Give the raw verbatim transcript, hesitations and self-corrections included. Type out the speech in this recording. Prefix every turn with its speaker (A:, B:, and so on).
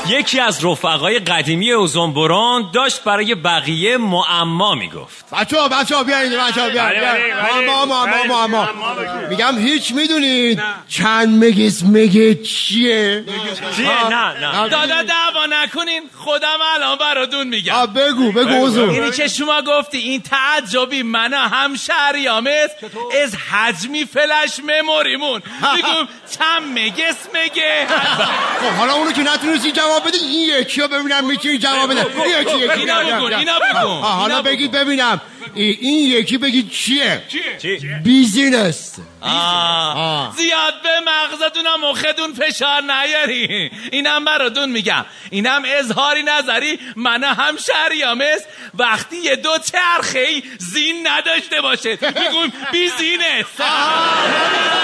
A: یکی از رفقای قدیمی اوزونبرون داشت برای بقیه معما میگفت.
B: بچه‌ها بچه‌ها بیاین بچه‌ها بیاین. معما معما معما میگم هیچ میدونید چند مگس مگه چیه؟
A: چیه؟ نه نه
C: دادا دعوا نکنین، خودم الان براتون میگم.
B: بگو بگو اوزون.
C: اینی که شما گفتی این تعجبی من هم شهریام است از حجمی فلش مموریمون میگم چند مگس مگه.
B: خب حالا اونو که نتونستی جواب بدی این یکی رو ببینم میتونی جواب بده. یکی یکی
C: اینا بگون اینا بگون.
B: حالا بگید ببینم این یکی بگید چیه؟
C: چیه؟
B: بیزینس.
C: زیاد به مغزتون و مختون فشار نیاری. اینم براتون میگم، اینم اظهاری نظری من هم شهریام است وقتی یه دو چرخه‌ای زین نداشته باشه میگم بیزینس.